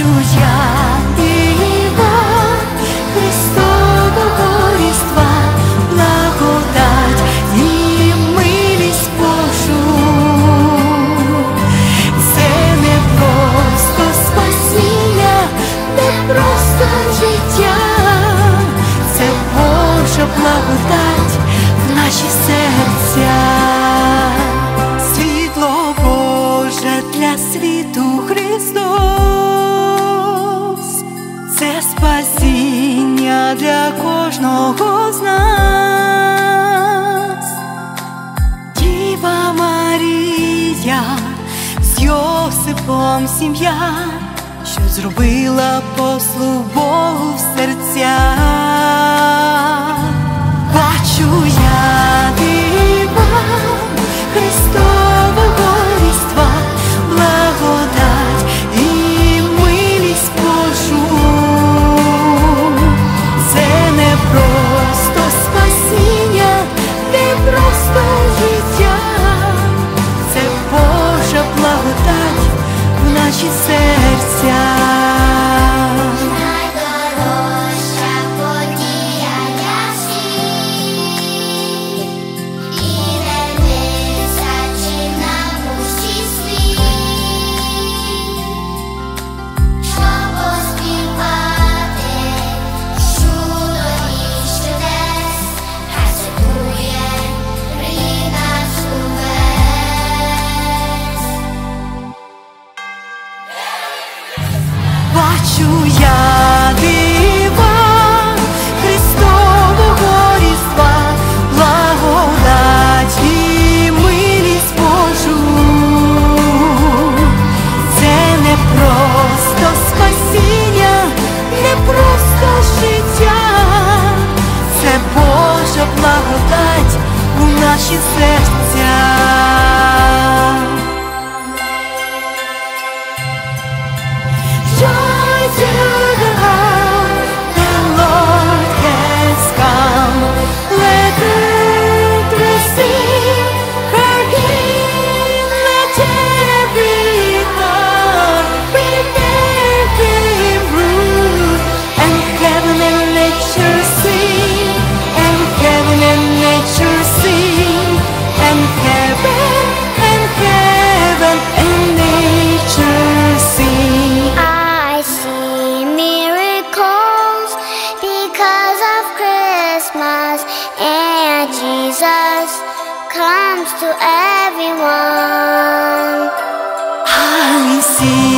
Бачу я диво Христового Різдва, благодать і милість Божу. Це не просто спасіння, не просто життя, це Божа благодать в наші серця. Світло Боже для світу Христос, це спасіння для кожного з нас. Діва Марія, з Йосипом сім'я, що зробила послуг Богу в серцях. Бачу я диво Христового Різдва, благодать і милість Божу. Це не просто спасіння, не просто життя, це Божа благодать в наші серця. Бачу я диво Христового Різдва, благодать і милість Божу. Це не просто спасіння, не просто життя, це Божа благодать у наші серця. And Jesus comes to everyone. I see